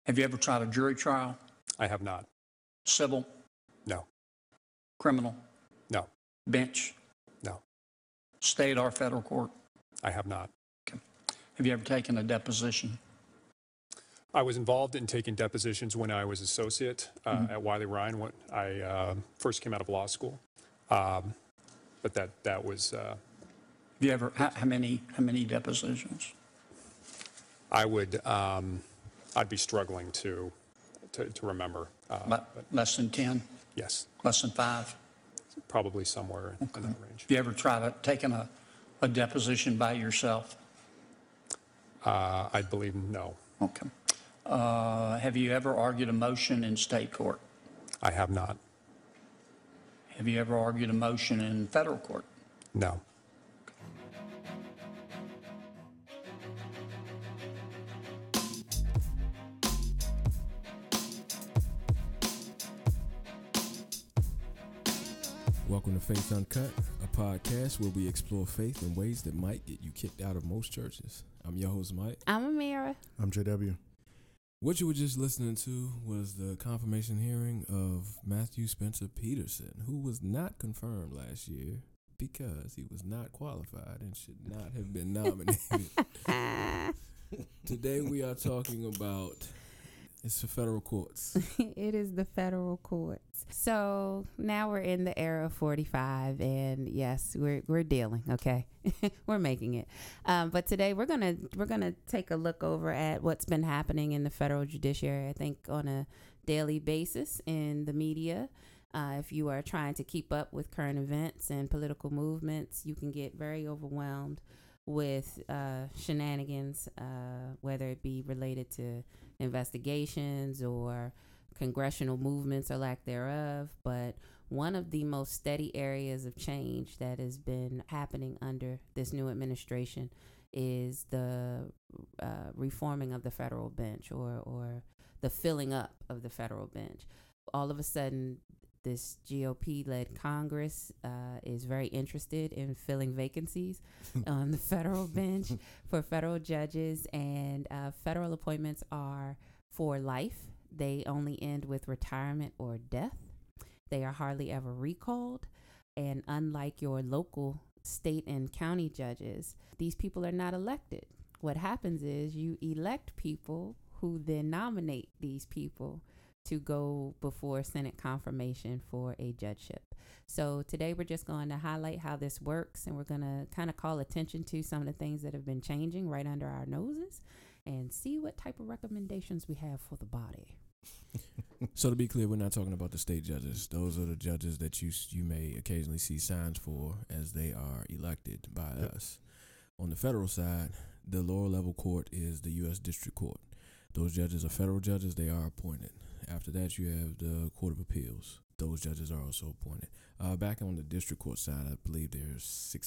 Have you ever tried a jury trial? I have not. Civil? No. Criminal? No. Bench? No. State or federal court? I have not. Okay. Have you ever taken a deposition? I was involved in taking depositions when I was associate at Wiley Ryan when I first came out of law school. But that was. Have you ever how many depositions? I would. I'd be struggling to remember. Less than 10? Yes. Less than 5? Probably somewhere in that range. Have you ever tried taking a deposition by yourself? I believe no. Okay. Have you ever argued a motion in state court? I have not. Have you ever argued a motion in federal court? No. Welcome to Faith Uncut, a podcast where we explore faith in ways that might get you kicked out of most churches. I'm your host, Mike. I'm Amira. I'm JW. What you were just listening to was the confirmation hearing of Matthew Spencer Peterson, who was not confirmed last year because he was not qualified and should not have been nominated. Today we are talking about it's the federal courts. It is the federal courts. So now we're in the era of 45, and yes, we're dealing. Okay, we're making it. But today we're gonna take a look over at what's been happening in the federal judiciary. I think on a daily basis in the media. If you are trying to keep up with current events and political movements, you can get very overwhelmed with shenanigans, whether it be related to investigations or congressional movements or lack thereof. But one of the most steady areas of change that has been happening under this new administration is the reforming of the federal bench or the filling up of the federal bench. All of a sudden, this GOP-led Congress is very interested in filling vacancies on the federal bench for federal judges, and federal appointments are for life. They only end with retirement or death. They are hardly ever recalled, and unlike your local state and county judges, these people are not elected. What happens is you elect people who then nominate these people to go before Senate confirmation for a judgeship. So today we're just going to highlight how this works, and we're going to kind of call attention to some of the things that have been changing right under our noses and see what type of recommendations we have for the body. So to be clear, we're not talking about the state judges. Those are the judges that you may occasionally see signs for as they are elected by us. On the federal side, the lower level court is the U.S. District Court. Those judges are federal judges. They are appointed. After that, you have the Court of Appeals. Those judges are also appointed. Back on the district court side, I believe there's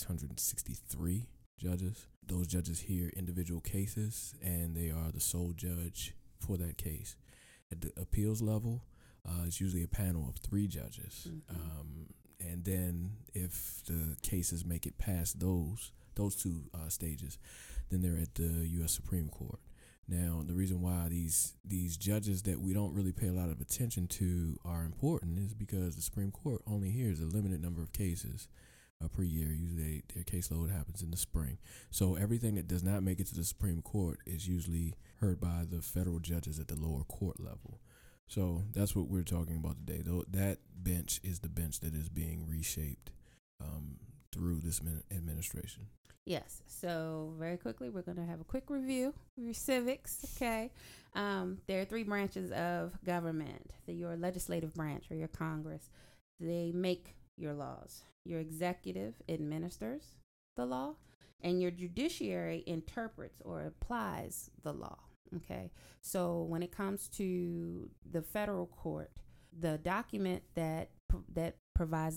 663 judges. Those judges hear individual cases, and they are the sole judge for that case. At the appeals level, it's usually a panel of 3 judges. And then if the cases make it past those 2 stages, then they're at the U.S. Supreme Court. Now, the reason why these judges that we don't really pay a lot of attention to are important is because the Supreme Court only hears a limited number of cases per year. Usually their caseload happens in the spring. So everything that does not make it to the Supreme Court is usually heard by the federal judges at the lower court level. So that's what we're talking about today. That bench is the bench that is being reshaped through this administration. Yes. So very quickly, we're going to have a quick review of your civics. Okay. There are 3 branches of government. Your legislative branch or your Congress. They make your laws. Your executive administers the law, and your judiciary interprets or applies the law. Okay. So when it comes to the federal court, the document that provides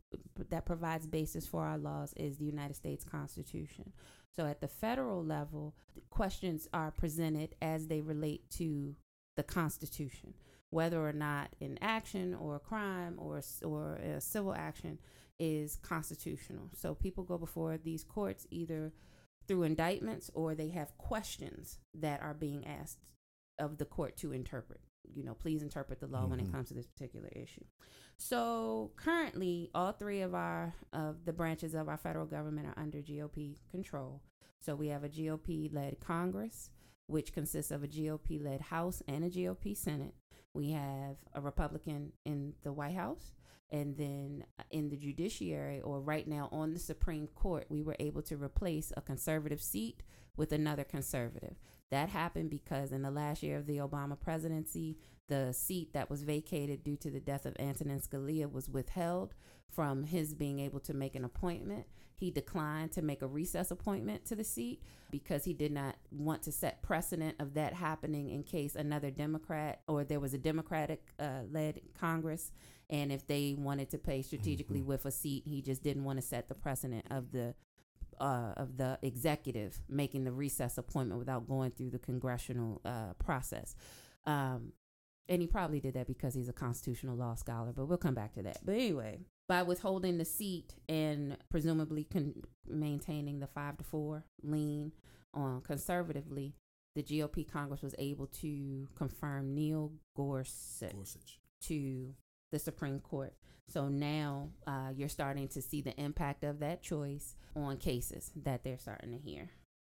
basis for our laws is the United States Constitution. So at the federal level, questions are presented as they relate to the Constitution, whether or not an action or a crime or a civil action is constitutional. So people go before these courts either through indictments or they have questions that are being asked of the court to interpret. Please interpret the law when it comes to this particular issue. So currently, all three of the branches of our federal government are under GOP control. So we have a GOP-led Congress, which consists of a GOP-led House and a GOP Senate. We have a Republican in the White House. And then in the judiciary, or right now on the Supreme Court, we were able to replace a conservative seat with another conservative. That happened because in the last year of the Obama presidency, the seat that was vacated due to the death of Antonin Scalia was withheld from his being able to make an appointment. He declined to make a recess appointment to the seat because he did not want to set precedent of that happening in case another Democrat, or there was a Democratic led Congress, and if they wanted to play strategically with a seat, he just didn't want to set the precedent of the executive making the recess appointment without going through the congressional process. And he probably did that because he's a constitutional law scholar, but we'll come back to that. But anyway, by withholding the seat and presumably maintaining the 5-4 lean on conservatively, the GOP Congress was able to confirm Neil Gorsuch to the Supreme Court. So now you're starting to see the impact of that choice on cases that they're starting to hear.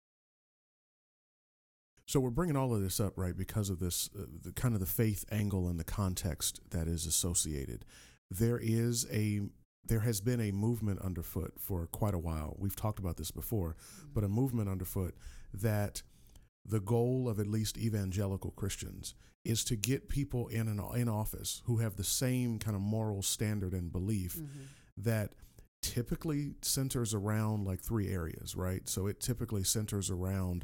So we're bringing all of this up, right, because of this, the kind of the faith angle and the context that is associated. There has been a movement underfoot for quite a while. We've talked about this before, but a movement underfoot that the goal of at least evangelical Christians is to get people in office who have the same kind of moral standard and belief that typically centers around like three areas, right? So it typically centers around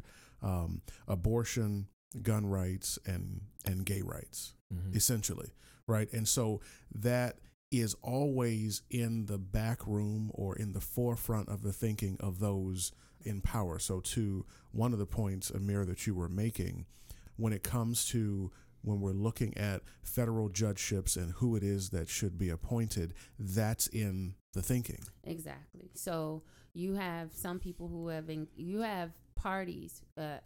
abortion, gun rights, and gay rights, essentially, right? And so that is always in the back room or in the forefront of the thinking of those in power. So to one of the points, Amir, that you were making, when it comes to when we're looking at federal judgeships and who it is that should be appointed, that's in the thinking. Exactly. So you have some people who you have parties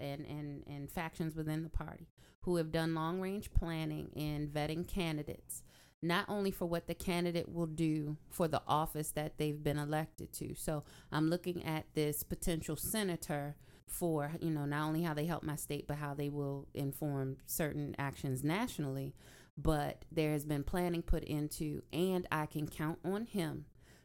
and factions within the party who have done long range planning and vetting candidates, not only for what the candidate will do for the office that they've been elected to. So I'm looking at this potential senator for, not only how they help my state, but how they will inform certain actions nationally. But there has been planning put into, and I can count on him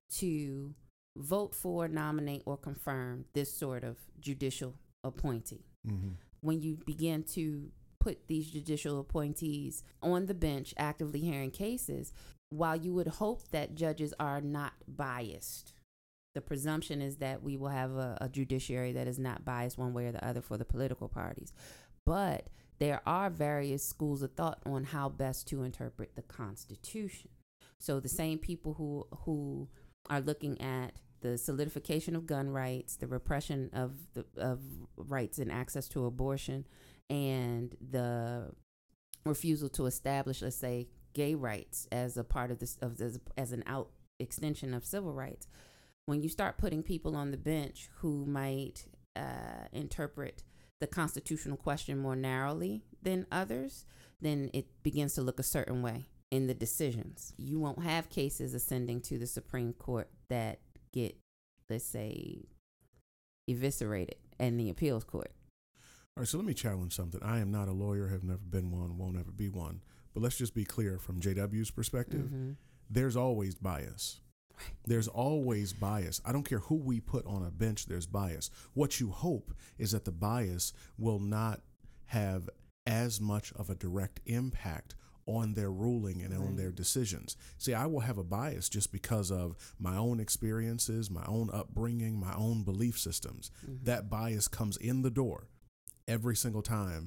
to vote for, nominate, or confirm this sort of judicial appointee. When you begin to put these judicial appointees on the bench actively hearing cases, while you would hope that judges are not biased, the presumption is that we will have a judiciary that is not biased one way or the other for the political parties. But there are various schools of thought on how best to interpret the Constitution. So the same people who are looking at the solidification of gun rights, the repression of rights and access to abortion, and the refusal to establish, let's say, gay rights as a part of this, as an out extension of civil rights. When you start putting people on the bench who might interpret the constitutional question more narrowly than others, then it begins to look a certain way in the decisions. You won't have cases ascending to the Supreme Court that get, let's say, eviscerated in the appeals court. All right, so let me challenge something. I am not a lawyer, have never been one, won't ever be one. But let's just be clear from JW's perspective, there's always bias. There's always bias. I don't care who we put on a bench, there's bias. What you hope is that the bias will not have as much of a direct impact on their ruling and on their decisions. See, I will have a bias just because of my own experiences, my own upbringing, my own belief systems. That bias comes in the door every single time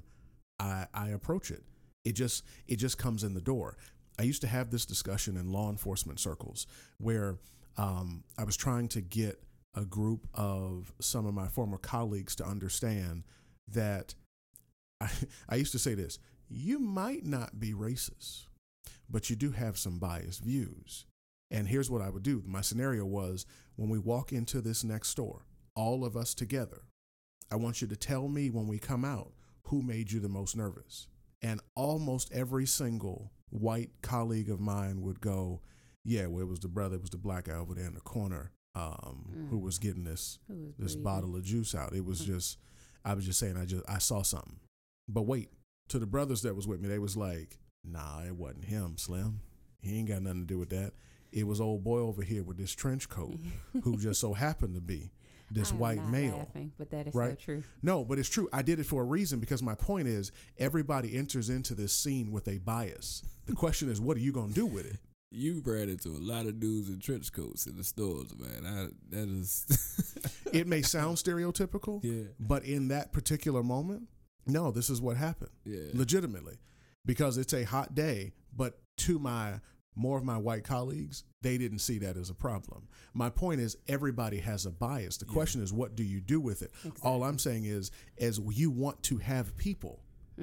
I approach it. It just comes in the door. I used to have this discussion in law enforcement circles where I was trying to get a group of some of my former colleagues to understand that I used to say this: you might not be racist, but you do have some biased views. And here's what I would do. My scenario was, when we walk into this next store, all of us together, I want you to tell me when we come out who made you the most nervous. And almost every single white colleague of mine would go, yeah, well, it was the brother, it was the black guy over there in the corner who was getting this bottle of juice out. It was just, I was just saying, I saw something. But wait, to the brothers that was with me, they was like, nah, it wasn't him, Slim. He ain't got nothing to do with that. It was old boy over here with this trench coat who just so happened to be this white male. Laughing, but that is right? so true. No, but it's true. I did it for a reason, because my point is everybody enters into this scene with a bias. The question is, what are you going to do with it? You ran into a lot of dudes in trench coats in the stores, man. That is. It may sound stereotypical, Yeah. but in that particular moment, no, this is what happened. Yeah. Legitimately, because it's a hot day, but to more of my white colleagues, they didn't see that as a problem. My point is, everybody has a bias. The question is, what do you do with it? Exactly. All I'm saying is, as you want to have people,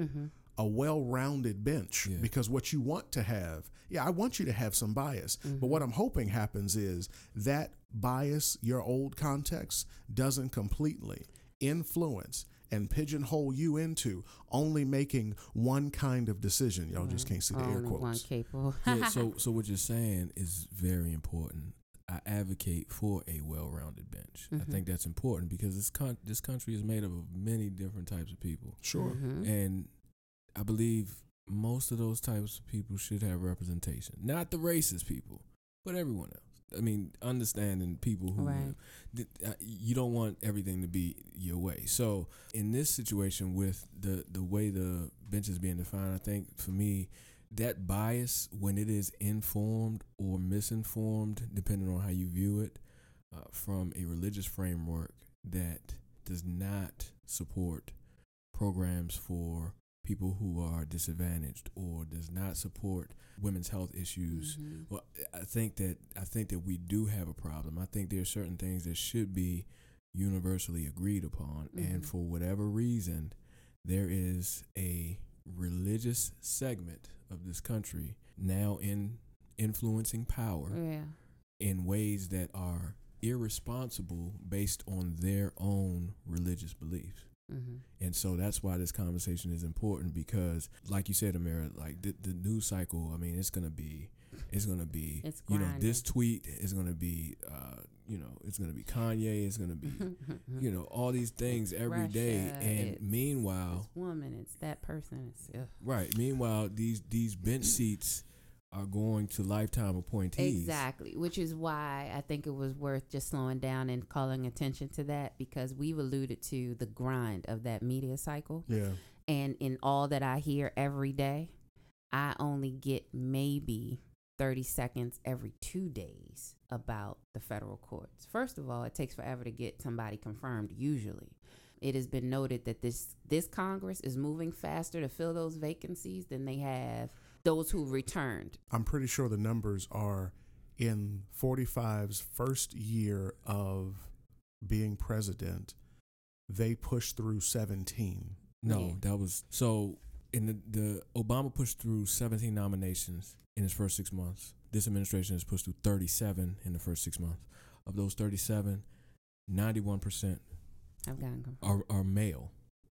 a well-rounded bench, because what you want to have, I want you to have some bias. But what I'm hoping happens is that bias, your old context, doesn't completely influence and pigeonhole you into only making one kind of decision. Y'all just can't see the air Only one quotes. capable. Yeah, so what you're saying is very important. I advocate for a well-rounded bench. I think that's important because this country is made up of many different types of people. Sure. And I believe most of those types of people should have representation. Not the racist people, but everyone else. I mean, understanding people who Right. you don't want everything to be your way. So in this situation with the way the bench is being defined, I think for me, that bias, when it is informed or misinformed, depending on how you view it, from a religious framework that does not support programs for people who are disadvantaged or does not support women's health issues. Well, I think that we do have a problem. I think there are certain things that should be universally agreed upon, and for whatever reason, there is a religious segment of this country now in influencing power in ways that are irresponsible based on their own religious beliefs. And so that's why this conversation is important, because like you said, Amira, like the news cycle, I mean, it's gonna be It's you know, this tweet is gonna be it's gonna be Kanye, it's gonna be all these things every day. Russia, And it's meanwhile, this woman, it's that person. meanwhile these bench seats are going to lifetime appointees. Exactly, which is why I think it was worth just slowing down and calling attention to that, because we've alluded to the grind of that media cycle. Yeah. And in all that I hear every day, I only get maybe 30 seconds every 2 days about the federal courts. First of all, it takes forever to get somebody confirmed, usually. It has been noted that this Congress is moving faster to fill those vacancies than they have those who returned. I'm pretty sure the numbers are in 45's first year of being president, they pushed through 17. No, that was so. In the Obama pushed through 17 nominations in his first 6 months. This administration has pushed through 37 in the first 6 months. Of those 37, 91% I've gotten confirmed. are male.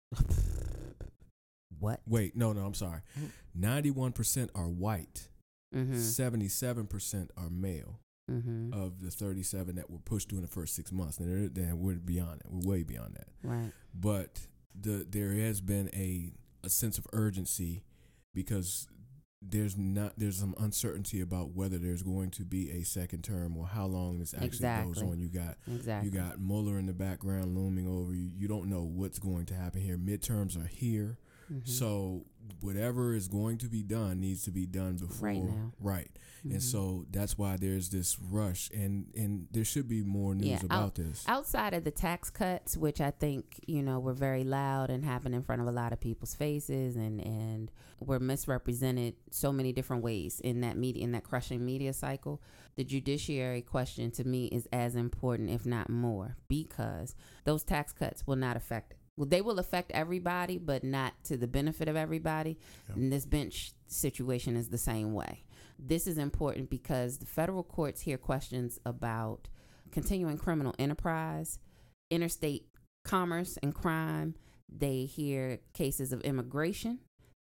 What? Wait, no, I'm sorry. 91% are white. 77% are male. Of the 37 that were pushed through in the first 6 months. And we're beyond that. We're way beyond that. Right. But there has been a sense of urgency, because there's some uncertainty about whether there's going to be a second term or how long this actually goes on. You got Mueller in the background looming over you. You don't know what's going to happen here. Midterms are here. So whatever is going to be done needs to be done before. Right now. Right. And so that's why there's this rush, and there should be more news about this. Outside of the tax cuts, which I think, were very loud and happened in front of a lot of people's faces and were misrepresented so many different ways in that crushing media cycle, the judiciary question to me is as important, if not more, because those tax cuts will not affect it. Well, they will affect everybody, but not to the benefit of everybody. Yeah. And this bench situation is the same way. This is important because the federal courts hear questions about continuing criminal enterprise, interstate commerce and crime. They hear cases of immigration.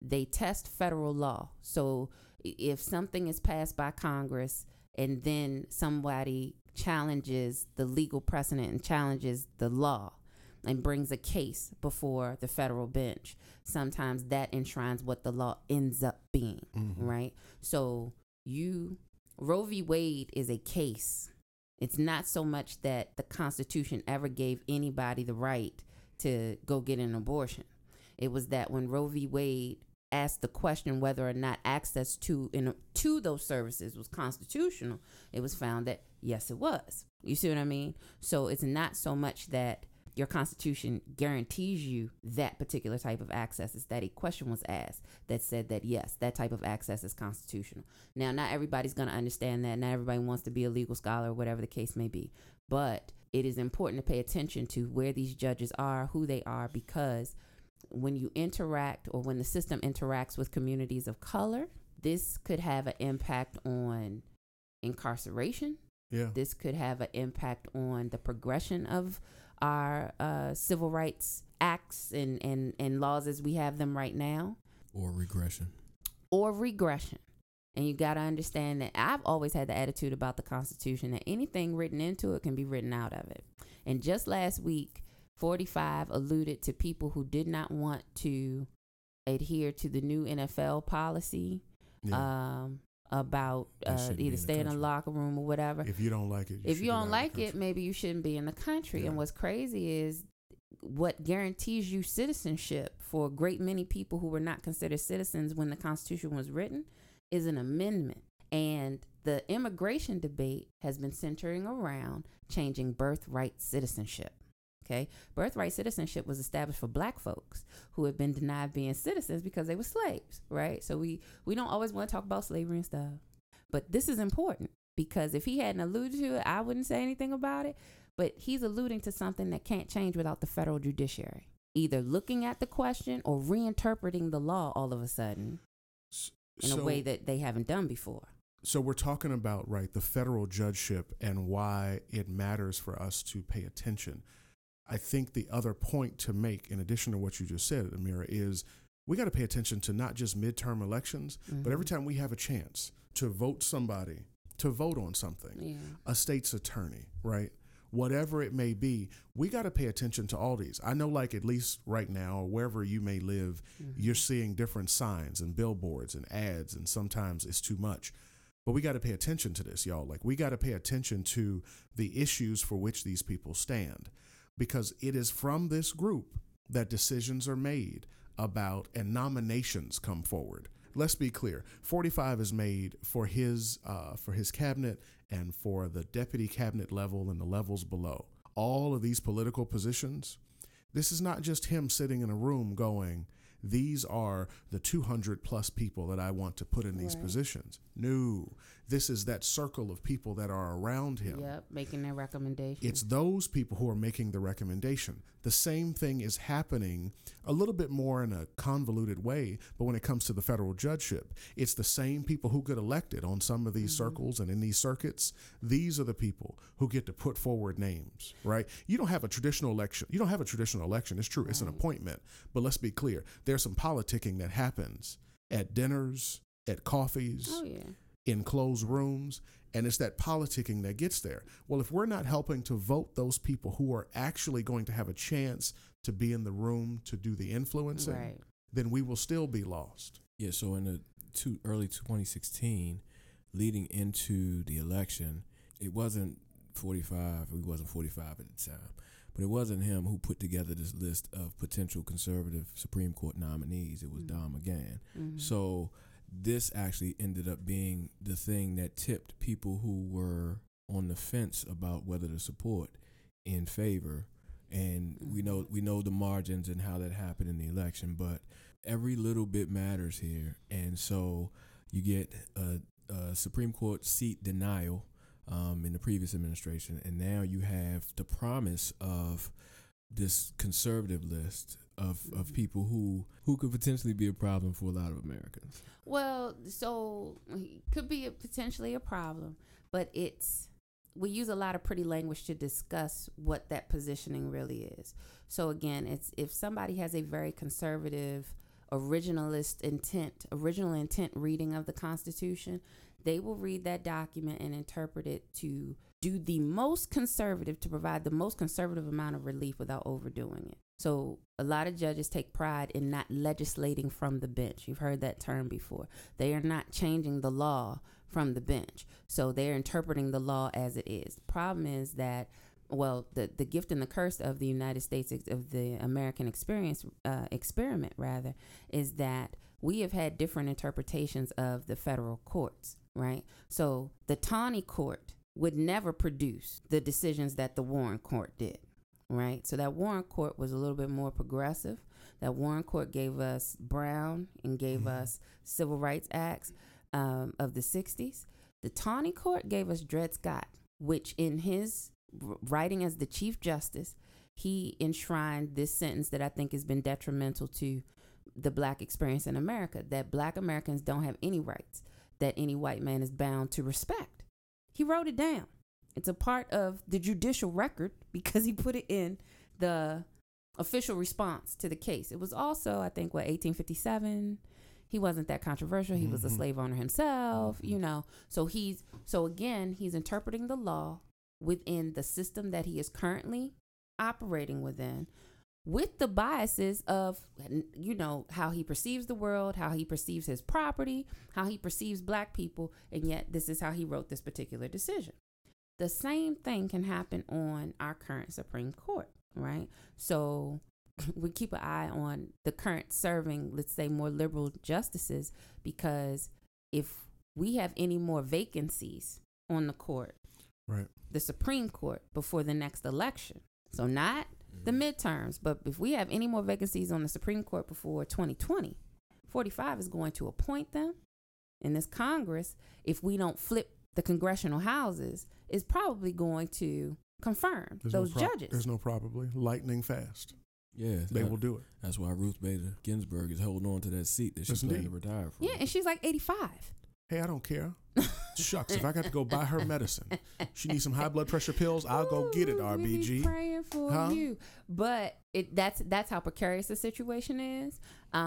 they test federal law. So if something is passed by Congress and then somebody challenges the legal precedent and challenges the law and brings a case before the federal bench, sometimes that enshrines what the law ends up being, right? So Roe v. Wade is a case. It's not so much that the Constitution ever gave anybody the right to go get an abortion. It was that when Roe v. Wade asked the question whether or not access to those services was constitutional, it was found that yes, it was. You see what I mean? So it's not so much that your Constitution guarantees you that particular type of access. It's that a question was asked that said that yes, that type of access is constitutional. Now, not everybody's going to understand that. Not everybody wants to be a legal scholar or whatever the case may be. But it is important to pay attention to where these judges are, who they are, because when you interact or when the system interacts with communities of color, this could have an impact on incarceration. Yeah. This could have an impact on the progression of our civil rights acts and laws as we have them right now. Or regression. And you got to understand that I've always had the attitude about the Constitution that anything written into it can be written out of it. And just last week, 45 alluded to people who did not want to adhere to the new NFL policy about either stay in a locker room or whatever. If you don't like it, if you don't like it, maybe you shouldn't be in the country. Yeah. And what's crazy is what guarantees you citizenship for a great many people who were not considered citizens when the Constitution was written is an amendment. And the immigration debate has been centering around changing birthright citizenship. Okay, birthright citizenship was established for black folks who have been denied being citizens because they were slaves, right? So we don't always want to talk about slavery and stuff. But this is important because if he hadn't alluded to it, I wouldn't say anything about it. But he's alluding to something that can't change without the federal judiciary, either looking at the question or reinterpreting the law all of a sudden in a way that they haven't done before. So we're talking about, right, the federal judgeship and why it matters for us to pay attention. I think the other point to make, in addition to what you just said, Amira, is we got to pay attention to not just midterm elections, but every time we have a chance to vote somebody, to vote on something, a state's attorney, right? Whatever it may be, we got to pay attention to all these. I know, like, at least right now, or wherever you may live, you're seeing different signs and billboards and ads, and sometimes it's too much. But we got to pay attention to this, y'all. Like, we got to pay attention to the issues for which these people stand. Because it is from this group that decisions are made about and nominations come forward. Let's be clear. 45 is made for his cabinet and for the deputy cabinet level and the levels below. All of these political positions, this is not just him sitting in a room going, these are the 200 plus people that I want to put in these positions. No, this is that circle of people that are around him. Yep, making their recommendation. It's those people who are making the recommendation. The same thing is happening a little bit more in a convoluted way, but when it comes to the federal judgeship, it's the same people who get elected on some of these circles and in these circuits. These are the people who get to put forward names, right? You don't have a traditional election. It's true. Right. It's an appointment. But let's be clear. There's some politicking that happens at dinners, at coffees, in closed rooms, and it's that politicking that gets there. Well, if we're not helping to vote those people who are actually going to have a chance to be in the room to do the influencing, then we will still be lost. Yeah, so in the early 2016, leading into the election, it wasn't 45, he wasn't 45 at the time, but it wasn't him who put together this list of potential conservative Supreme Court nominees. It was Don McGahn. So this actually ended up being the thing that tipped people who were on the fence about whether to support in favor. And we know the margins and how that happened in the election, but every little bit matters here. And so you get a Supreme Court seat denial in the previous administration, and now you have the promise of this conservative list of people who could potentially be a problem for a lot of Americans. Well, so it could be potentially a problem, but we use a lot of pretty language to discuss what that positioning really is. So again, it's if somebody has a very conservative original intent reading of the Constitution, they will read that document and interpret it to do the most conservative, to provide the most conservative amount of relief without overdoing it. So a lot of judges take pride in not legislating from the bench. You've heard that term before. They are not changing the law from the bench. So they're interpreting the law as it is. The problem is that, well, the gift and the curse of the United States, of the American experiment, is that we have had different interpretations of the federal courts, right? So the Taney Court would never produce the decisions that the Warren Court did, right? So that Warren Court was a little bit more progressive. That Warren Court gave us Brown and gave us Civil Rights Acts of the 60s. The Taney Court gave us Dred Scott, which in his writing as the Chief Justice, he enshrined this sentence that I think has been detrimental to the Black experience in America, that Black Americans don't have any rights that any white man is bound to respect. He wrote it down. It's a part of the judicial record because he put it in the official response to the case. It was also, I think, 1857. He wasn't that controversial. He was a slave owner himself, you know. So again, he's interpreting the law within the system that he is currently operating within, with the biases of, you know, how he perceives the world, how he perceives his property, how he perceives Black people, and yet this is how he wrote this particular decision. The same thing can happen on our current Supreme Court, right? So we keep an eye on the current serving, let's say, more liberal justices, because if we have any more vacancies on the court, Right. the Supreme Court, before the next election, so not the midterms, but if we have any more vacancies on the Supreme Court before 2020, 45 is going to appoint them. And this Congress, if we don't flip the congressional houses, is probably going to confirm those judges. There's no probably. Lightning fast. Yeah, They will do it. That's why Ruth Bader Ginsburg is holding on to that seat that she's Yes, planning to indeed. retire from. Yeah, and she's like 85. Hey, I don't care. Shucks, if I got to go buy her medicine, she needs some high blood pressure pills, I'll go get it, Ooh, we RBG. be praying for Huh? you. But that's how precarious the situation is.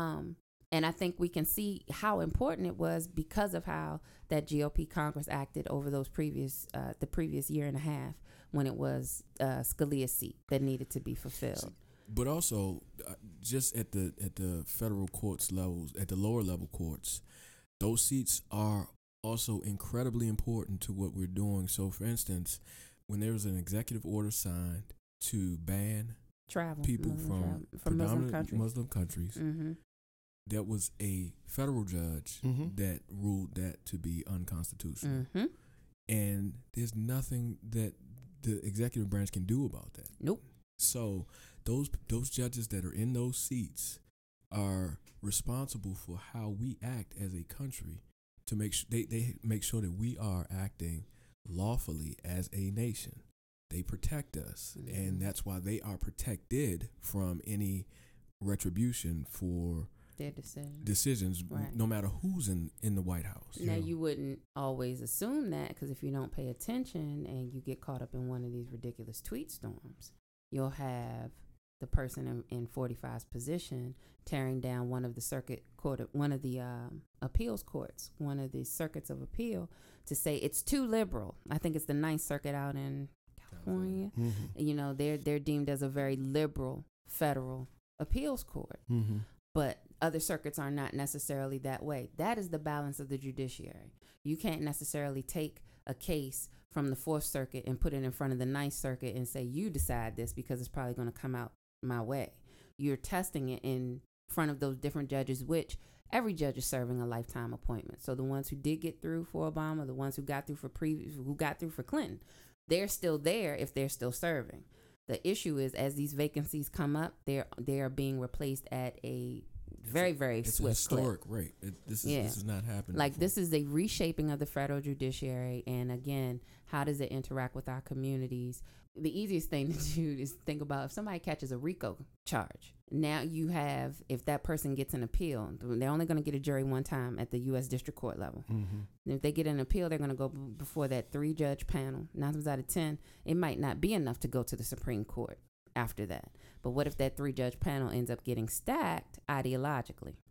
And I think we can see how important it was because of how that GOP Congress acted over those the previous year and a half, when it was Scalia's seat that needed to be fulfilled. But also, just at the federal courts levels, at the lower level courts, those seats are also incredibly important to what we're doing. So, for instance, when there was an executive order signed to ban Travel people Muslim from Muslim predominant countries. Muslim countries, Mm-hmm. there was a federal judge Mhm. that ruled that to be unconstitutional. Mm-hmm. And there's nothing that the executive branch can do about that. Nope. So those judges that are in those seats are responsible for how we act as a country, to make sure they make sure that we are acting lawfully as a nation. They protect us, and that's why they are protected from any retribution for Their decision. decisions, Right. no matter who's in the White House. Now, you wouldn't always assume that, because if you don't pay attention and you get caught up in one of these ridiculous tweet storms, you'll have the person in 45's position tearing down one of the appeals courts, one of the circuits of appeal, to say it's too liberal. I think it's the Ninth Circuit out in California. Mm-hmm. You know, they're deemed as a very liberal federal appeals court. Mm-hmm. But other circuits are not necessarily that way. That is the balance of the judiciary. You can't necessarily take a case from the Fourth Circuit and put it in front of the Ninth Circuit and say, you decide this because it's probably going to come out my way. You're testing it in front of those different judges, which every judge is serving a lifetime appointment. So the ones who did get through for Obama, the ones who got through for Clinton, they're still there if they're still serving. The issue is, as these vacancies come up, they are being replaced at a very, very It's a swift historic clip. rate. This is not happening. Like, before. this is a reshaping of the federal judiciary. And again, how does it interact with our communities? The easiest thing to do is think about if somebody catches a RICO charge. Now you have, if that person gets an appeal, they're only going to get a jury one time at the U.S. District Court level. Mm-hmm. And if they get an appeal, they're going to go before that 3-judge panel. 9 times out of 10, it might not be enough to go to the Supreme Court after that. But what if that 3-judge panel ends up getting stacked ideologically?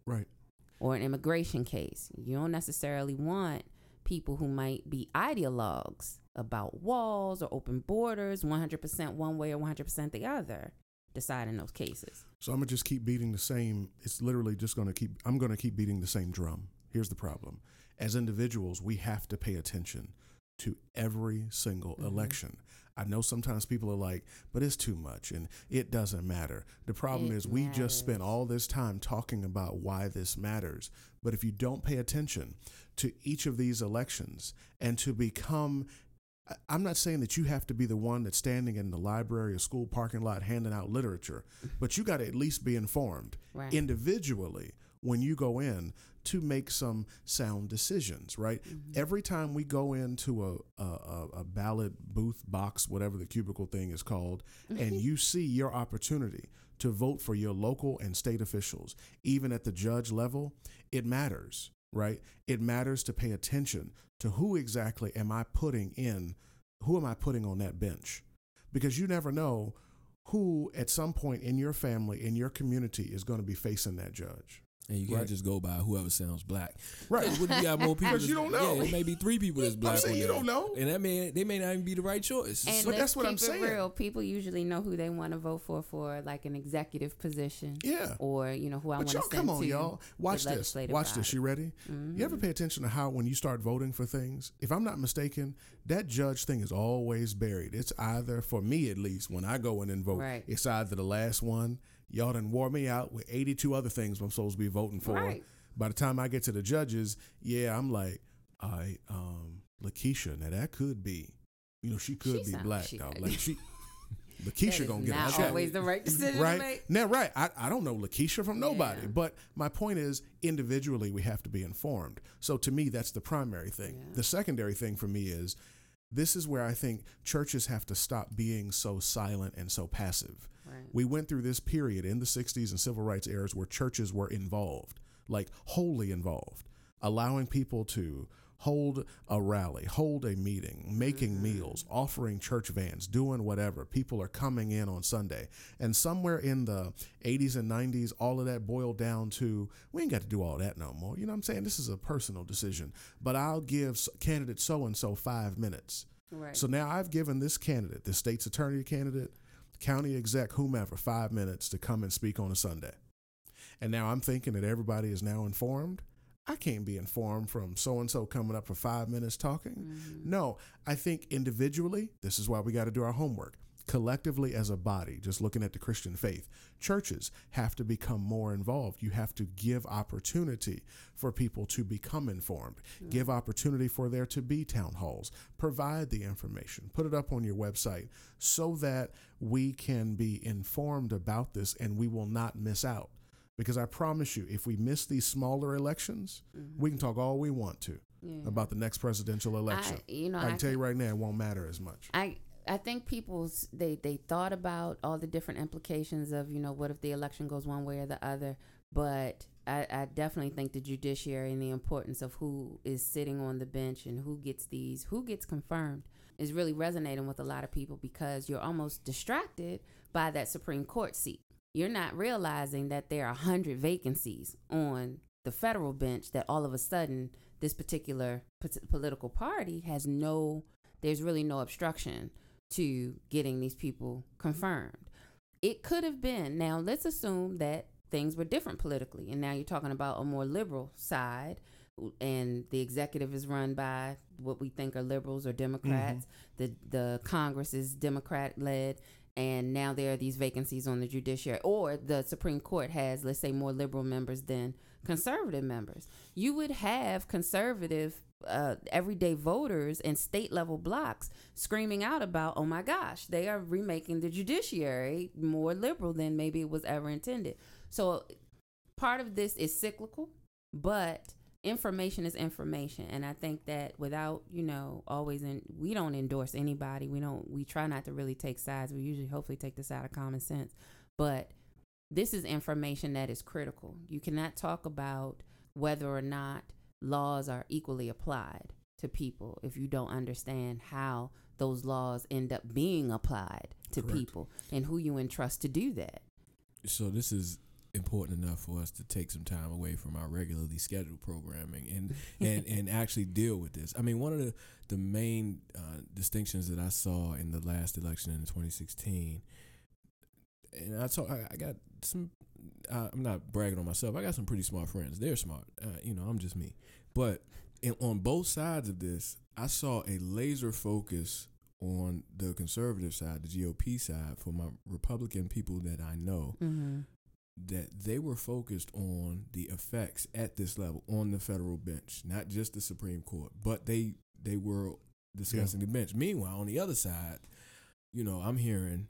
Right. Or an immigration case. You don't necessarily want people who might be ideologues about walls or open borders, 100% one way or 100% the other, deciding those cases. So I'm going to just keep beating the same. It's literally just going to I'm going to keep beating the same drum. Here's the problem. As individuals, we have to pay attention to every single election. I know sometimes people are like, but it's too much and it doesn't matter. The problem is we just spent all this time talking about why this matters. But if you don't pay attention to each of these elections and to become, I'm not saying that you have to be the one that's standing in the library or school parking lot handing out literature, but you got to at least be informed individually when you go in to make some sound decisions, right? Every time we go into a ballot booth box, whatever the cubicle thing is called, and you see your opportunity to vote for your local and state officials, even at the judge level, it matters, right? It matters to pay attention to who exactly am I putting on that bench? Because you never know who at some point in your family, in your community is going to be facing that judge. And you can't just go by whoever sounds black. Right. What if you got more people? Because you don't know. Yeah, it may be 3 people that's black. I'm saying you don't know. And they may not even be the right choice. And But that's what I'm keep saying. it real. People usually know who they want to vote for like an executive position. Yeah. Or, who I want But to y'all, send come on, to y'all. Watch the this. legislative Watch this. body. You ready? You ever pay attention to how when you start voting for things, if I'm not mistaken, that judge thing is always buried. It's either, for me at least, when I go in and vote, Right. it's either the last one, y'all done wore me out with 82 other things I'm supposed to be voting for. Right. By the time I get to the judges, I'm like, Lakeisha, now that could be, she could be sounds black, shit. dog. Like Lakeisha gonna get a not check. always the right decision Right? to make. Now, right. I don't know Lakeisha from nobody, Yeah. but my point is individually we have to be informed. So to me, that's the primary thing. Yeah. The secondary thing for me is this is where I think churches have to stop being so silent and so passive. Right. We went through this period in the 60s and civil rights eras where churches were involved, like wholly involved, allowing people to hold a rally, hold a meeting, making meals, offering church vans, doing whatever. People are coming in on Sunday. And somewhere in the 80s and 90s, all of that boiled down to, we ain't got to do all that no more. You know what I'm saying? This is a personal decision. But I'll give candidate so-and-so 5 minutes. Right. So now I've given this candidate, the state's attorney candidate, county exec, whomever, 5 minutes to come and speak on a Sunday. And now I'm thinking that everybody is now informed. I can't be informed from so-and-so coming up for 5 minutes talking. No, I think individually, this is why we got to do our homework. Collectively as a body, just looking at the Christian faith, churches have to become more involved. You have to give opportunity for people to become informed, give opportunity for there to be town halls, provide the information, put it up on your website so that we can be informed about this and we will not miss out. Because I promise you, if we miss these smaller elections, we can talk all we want to about the next presidential election. I can tell you right now, it won't matter as much. I think people, they thought about all the different implications of, what if the election goes one way or the other. But I definitely think the judiciary and the importance of who is sitting on the bench and who gets confirmed is really resonating with a lot of people because you're almost distracted by that Supreme Court seat. You're not realizing that there are 100 vacancies on the federal bench that all of a sudden this particular political party there's really no obstruction to getting these people confirmed. It could have been, now let's assume that things were different politically, and now you're talking about a more liberal side, and the executive is run by what we think are liberals or Democrats. The Congress is Democrat-led, and now there are these vacancies on the judiciary, or the Supreme Court has, let's say, more liberal members than conservative members. You would have conservative everyday voters and state level blocks screaming out about, oh my gosh, they are remaking the judiciary more liberal than maybe it was ever intended. So part of this is cyclical, but information is information. And I think that without, we don't endorse anybody. We try not to really take sides. We usually hopefully take the side of common sense, but this is information that is critical. You cannot talk about whether or not laws are equally applied to people if you don't understand how those laws end up being applied to Correct. people and who you entrust to do that. So this is, important enough for us to take some time away from our regularly scheduled programming and actually deal with this. I mean, one of the main distinctions that I saw in the last election in 2016, and I got some. I'm not bragging on myself. I got some pretty smart friends. They're smart. I'm just me. But on both sides of this, I saw a laser focus on the conservative side, the GOP side, for my Republican people that I know, that they were focused on the effects at this level on the federal bench, not just the Supreme Court, but they were discussing the bench. Meanwhile, on the other side, I'm hearing,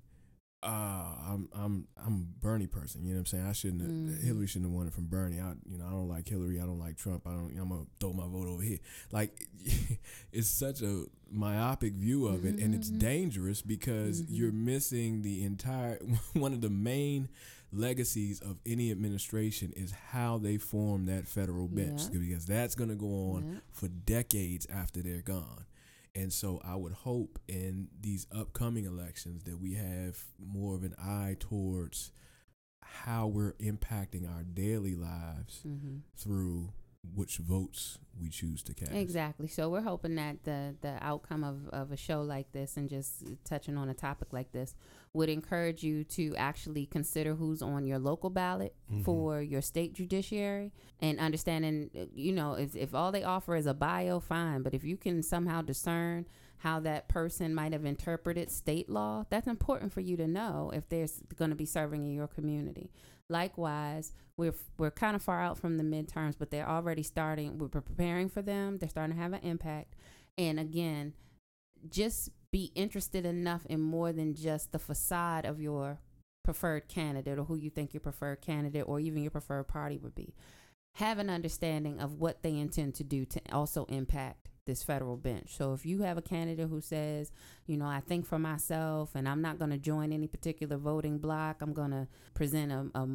I'm a Bernie person. You know what I'm saying? Hillary shouldn't have won it from Bernie. I don't like Hillary. I don't like Trump. I'm gonna throw my vote over here. Like, it's such a myopic view of it, and it's dangerous because you're missing the entire. One of the main legacies of any administration is how they form that federal bench, because that's gonna go on for decades after they're gone. And so I would hope in these upcoming elections that we have more of an eye towards how we're impacting our daily lives through which votes we choose to cast. Exactly. So we're hoping that the outcome of a show like this, and just touching on a topic like this, would encourage you to actually consider who's on your local ballot for your state judiciary, and understanding, if all they offer is a bio, fine. But if you can somehow discern how that person might have interpreted state law, that's important for you to know if they're going to be serving in your community. Likewise, we're kind of far out from the midterms, but they're already starting. We're preparing for them. They're starting to have an impact. And again, just be interested enough in more than just the facade of your preferred candidate, or who you think your preferred candidate or even your preferred party would be. Have an understanding of what they intend to do to also impact this federal bench. So if you have a candidate who says, I think for myself and I'm not going to join any particular voting block, I'm going to present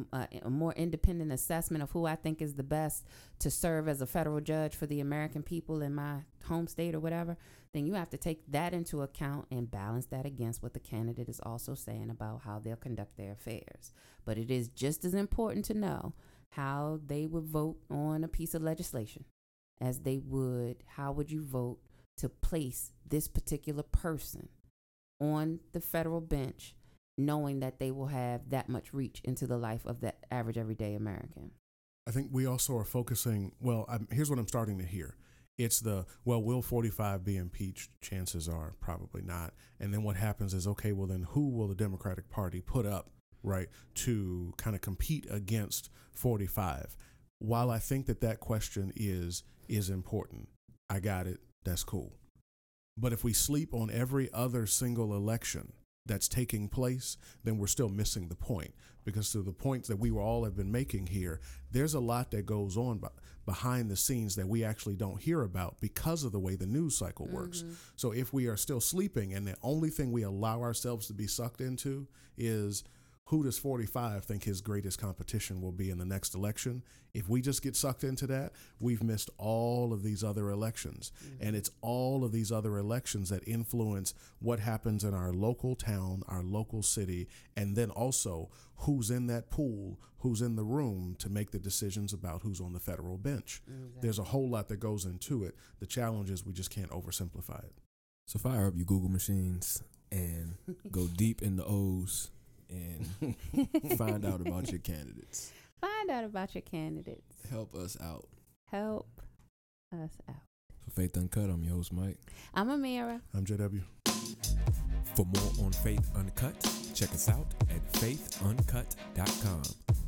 a more independent assessment of who I think is the best to serve as a federal judge for the American people in my home state or whatever, then you have to take that into account and balance that against what the candidate is also saying about how they'll conduct their affairs. But it is just as important to know how they would vote on a piece of legislation as they would, how would you vote to place this particular person on the federal bench, knowing that they will have that much reach into the life of the average everyday American. I think we also are focusing, here's what I'm starting to hear. It's will 45 be impeached? Chances are probably not. And then what happens is, okay, well then who will the Democratic Party put up, right, to kind of compete against 45? While I think that question is important, I got it, that's cool. But if we sleep on every other single election that's taking place, then we're still missing the point. Because to the points that we all have been making here, there's a lot that goes on behind the scenes that we actually don't hear about because of the way the news cycle works. So if we are still sleeping and the only thing we allow ourselves to be sucked into is, who does 45 think his greatest competition will be in the next election? If we just get sucked into that, we've missed all of these other elections. And it's all of these other elections that influence what happens in our local town, our local city, and then also who's in that pool, who's in the room to make the decisions about who's on the federal bench. There's a whole lot that goes into it. The challenge is we just can't oversimplify it. So fire up your Google machines and go deep in the O's and find out about your candidates. Find out about your candidates. Help us out. Help us out. For Faith Uncut, I'm your host, Mike. I'm Amira. I'm JW. For more on Faith Uncut, check us out at faithuncut.com.